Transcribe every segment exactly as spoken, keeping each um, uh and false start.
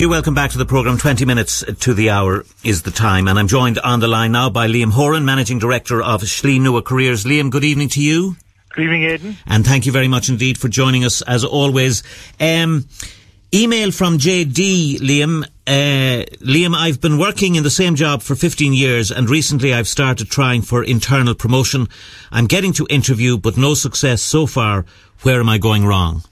Welcome back to the programme. twenty minutes to the hour is the time, and I'm joined on the line now by Liam Horan, Managing Director of Schlie Nua Careers. Liam, good evening to you. Good evening, Aidan. And thank you very much indeed for joining us as always. Um, email from J D, Liam. Uh, Liam, I've been working in the same job for fifteen years, and recently I've started trying for internal promotion. I'm getting to interview, but no success so far. Where am I going wrong?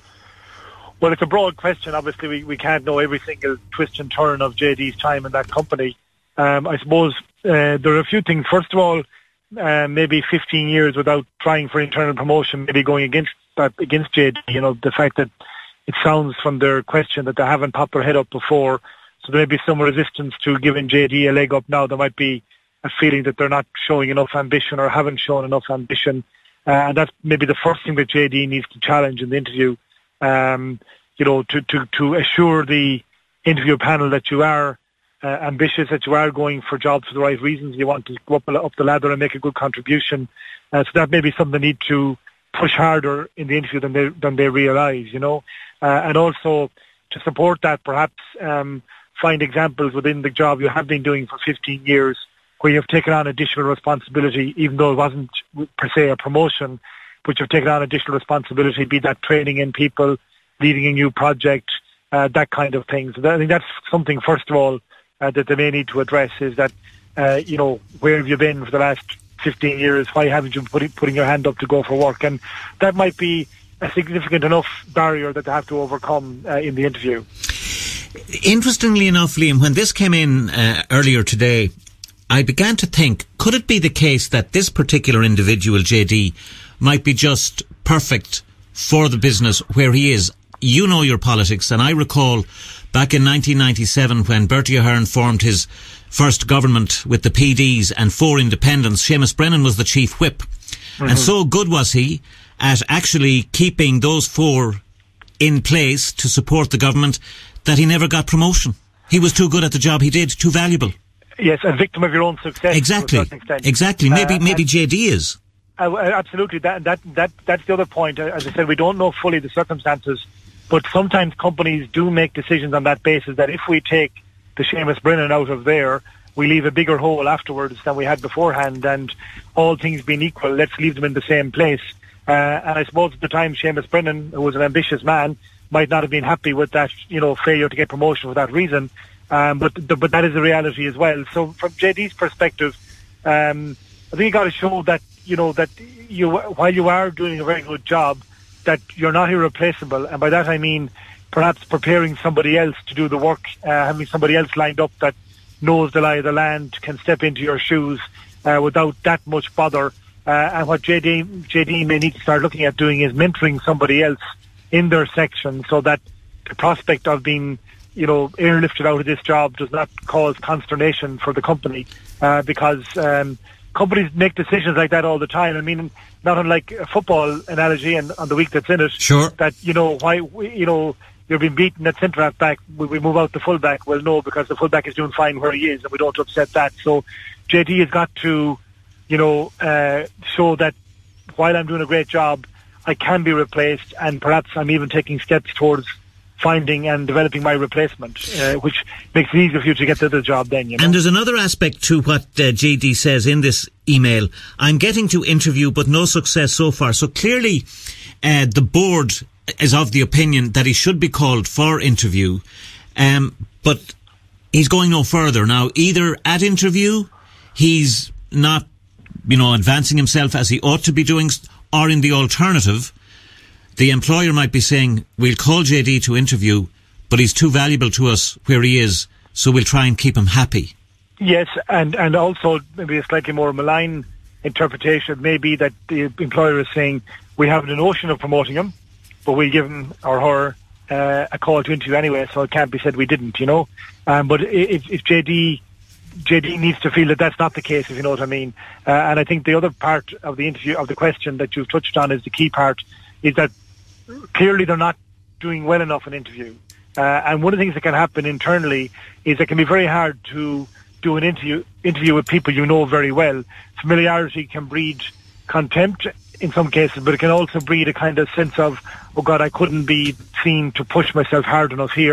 Well, it's a broad question. Obviously, we, we can't know every single twist and turn of J D's time in that company. Um, I suppose uh, there are a few things. First of all, uh, maybe fifteen years without trying for internal promotion, maybe going against that, against J D. You know, the fact that it sounds from their question that they haven't popped their head up before, so there may be some resistance to giving J D a leg up now. There might be a feeling that they're not showing enough ambition or haven't shown enough ambition, uh, and that's maybe the first thing that J D needs to challenge in the interview. Um, you know, to, to, to assure the interview panel that you are uh, ambitious, that you are going for jobs for the right reasons, you want to go up, up the ladder and make a good contribution. Uh, so that may be something they need to push harder in the interview than they, than they realise, you know. Uh, and also, to support that, perhaps um, find examples within the job you have been doing for fifteen years where you've taken on additional responsibility, even though it wasn't per se a promotion, but you've taken on additional responsibility, be that training in people, leading a new project, uh, that kind of thing. So that, I think that's something, first of all, uh, that they may need to address is that, uh, you know, where have you been for the last fifteen years? Why haven't you put, putting your hand up to go for work? And that might be a significant enough barrier that they have to overcome uh, in the interview. Interestingly enough, Liam, when this came in uh, earlier today, I began to think, could it be the case that this particular individual, J D, might be just perfect for the business where he is? You know your politics, and I recall back in nineteen ninety-seven when Bertie Ahern formed his first government with the P Ds and four independents, Seamus Brennan was the chief whip. Mm-hmm. And so good was he at actually keeping those four in place to support the government that he never got promotion. He was too good at the job he did, too valuable. Yes, a victim of your own success. Exactly. To a certain extent. Exactly. Maybe uh, maybe J D is. Uh, absolutely. That that that that's the other point. As I said, we don't know fully the circumstances, but sometimes companies do make decisions on that basis. That if we take the Seamus Brennan out of there, we leave a bigger hole afterwards than we had beforehand. And all things being equal, let's leave them in the same place. Uh, and I suppose at the time, Seamus Brennan, who was an ambitious man, might not have been happy with that, you know, failure to get promotion for that reason. Um, but the, but that is a reality as well. So from J D's perspective, um, I think you got to show that, you know, that you, while you are doing a very good job, that you're not irreplaceable. And by that I mean perhaps preparing somebody else to do the work, uh, having somebody else lined up that knows the lie of the land, can step into your shoes uh, without that much bother. Uh, and what J D, J D may need to start looking at doing is mentoring somebody else in their section so that the prospect of being, you know, airlifted out of this job does not cause consternation for the company, uh, because um, companies make decisions like that all the time. I mean, not unlike a football analogy, and on the week that's in it, sure, that, you know, why, you know, you're being beaten at centre half back, we, we move out the full back. Well, no, because the full back is doing fine where he is, and we don't upset that. So J D has got to, you know, uh, show that while I'm doing a great job, I can be replaced, and perhaps I'm even taking steps towards finding and developing my replacement, uh, which makes it easier for you to get to the job then, you know. And there's another aspect to what uh, J D says in this email. I'm getting to interview, but no success so far. So clearly uh, the board is of the opinion that he should be called for interview, um, but he's going no further. Now, either at interview, he's not, you know, advancing himself as he ought to be doing, or in the alternative, the employer might be saying, we'll call J D to interview, but he's too valuable to us where he is, so we'll try and keep him happy. Yes, and, and also maybe a slightly more malign interpretation may be that the employer is saying, we have the notion of promoting him, but we'll give him or her uh, a call to interview anyway, so it can't be said we didn't, you know. Um, but if, if J D J D needs to feel that that's not the case, if you know what I mean. Uh, and I think the other part of the interview, of the question that you've touched on, is the key part, is that clearly they're not doing well enough in interview. Uh, and one of the things that can happen internally is it can be very hard to do an interview interview with people you know very well. Familiarity can breed contempt in some cases, but it can also breed a kind of sense of, oh God, I couldn't be seen to push myself hard enough here.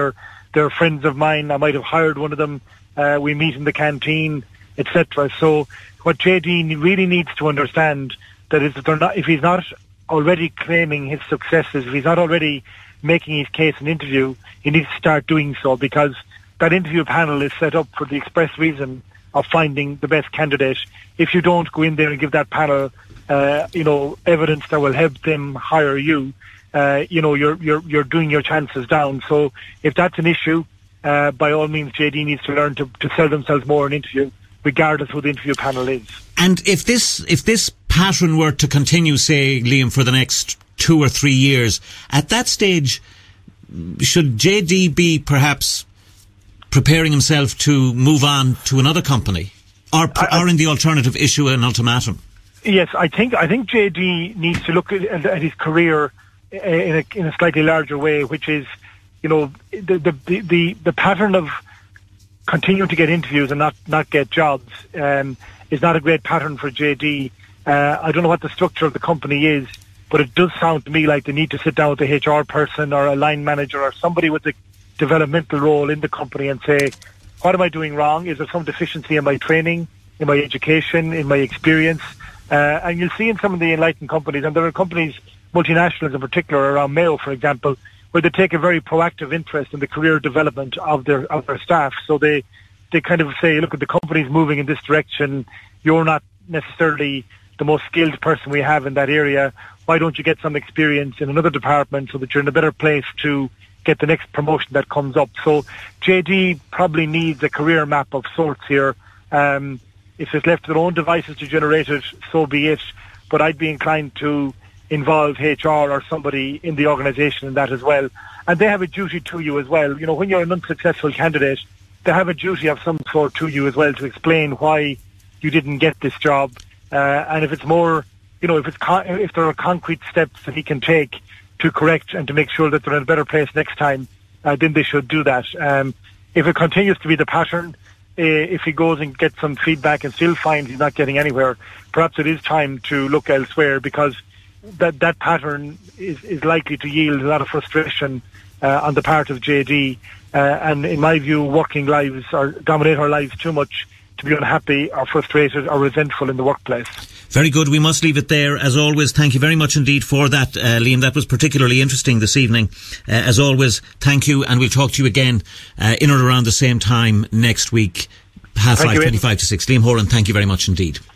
they're friends of mine. I might have hired one of them. Uh, we meet in the canteen, et cetera. So what J D really needs to understand that is that they're not, if he's not already claiming his successes, if he's not already making his case in interview, he needs to start doing so, because that interview panel is set up for the express reason of finding the best candidate. If you don't go in there and give that panel, uh, you know, evidence that will help them hire you, uh, you know, you're you're you're doing your chances down. So if that's an issue, uh, by all means, J D needs to learn to, to sell themselves more in interview, regardless who the interview panel is. And if this if this pattern were to continue, say, Liam, for the next two or three years, at that stage, should J D be perhaps preparing himself to move on to another company, or, I, or in the alternative, issue an ultimatum? Yes, I think I think J D needs to look at, at his career in a, in a slightly larger way, which is, you know, the the the, the pattern of continuing to get interviews and not, not get jobs um, is not a great pattern for J D. Uh, I don't know what the structure of the company is, but it does sound to me like they need to sit down with the H R person or a line manager or somebody with a developmental role in the company and say, what am I doing wrong? Is there some deficiency in my training, in my education, in my experience? Uh, and you'll see in some of the enlightened companies, and there are companies, multinationals in particular, around Mayo, for example, where they take a very proactive interest in the career development of their of their staff. So they, they kind of say, look, the company's moving in this direction. You're not necessarily the most skilled person we have in that area. Why don't you get some experience in another department so that you're in a better place to get the next promotion that comes up? So J D probably needs a career map of sorts here. Um, if it's left to their own devices to generate it, so be it. But I'd be inclined to involve H R or somebody in the organisation in that as well. And they have a duty to you as well. You know, when you're an unsuccessful candidate, they have a duty of some sort to you as well to explain why you didn't get this job. Uh, and if it's more, you know, if it's con- if there are concrete steps that he can take to correct and to make sure that they're in a better place next time, uh, then they should do that. Um, if it continues to be the pattern, uh, if he goes and gets some feedback and still finds he's not getting anywhere, perhaps it is time to look elsewhere, because that that pattern is, is likely to yield a lot of frustration uh, on the part of J D. Uh, and in my view, working lives or dominate our lives too much to be unhappy or frustrated or resentful in the workplace. Very good. We must leave it there. As always, thank you very much indeed for that, uh, Liam. That was particularly interesting this evening. Uh, as always, thank you, and we'll talk to you again uh, in or around the same time next week, half thank five, twenty-five to six. Liam Horan, thank you very much indeed.